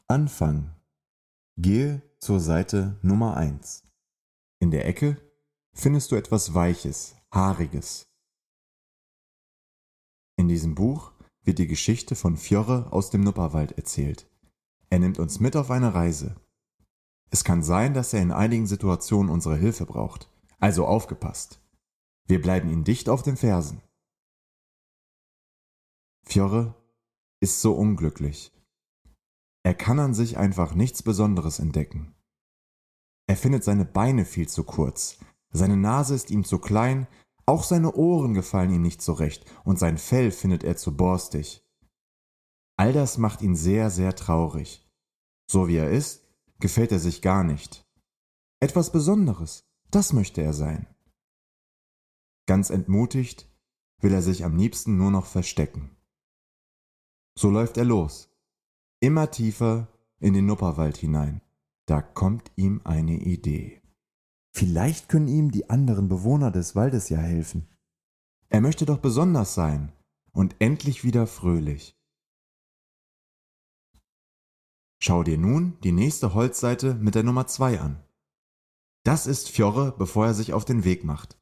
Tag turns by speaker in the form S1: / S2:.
S1: Anfang. Gehe zur Seite Nummer 1. In der Ecke findest du etwas Weiches, Haariges. In diesem Buch wird die Geschichte von Fjoerre aus dem Nupperwald erzählt. Er nimmt uns mit auf eine Reise. Es kann sein, dass er in einigen Situationen unsere Hilfe braucht. Also aufgepasst. Wir bleiben ihm dicht auf den Fersen. Fjoerre ist so unglücklich. Er kann an sich einfach nichts Besonderes entdecken. Er findet seine Beine viel zu kurz, seine Nase ist ihm zu klein, auch seine Ohren gefallen ihm nicht so recht und sein Fell findet er zu borstig. All das macht ihn sehr, sehr traurig. So wie er ist, gefällt er sich gar nicht. Etwas Besonderes, das möchte er sein. Ganz entmutigt will er sich am liebsten nur noch verstecken. So läuft er los. Immer tiefer in den Nupperwald hinein. Da kommt ihm eine Idee. Vielleicht können ihm die anderen Bewohner des Waldes ja helfen. Er möchte doch besonders sein und endlich wieder fröhlich. Schau dir nun die nächste Holzseite mit der Nummer 2 an. Das ist Fjoerre, bevor er sich auf den Weg macht.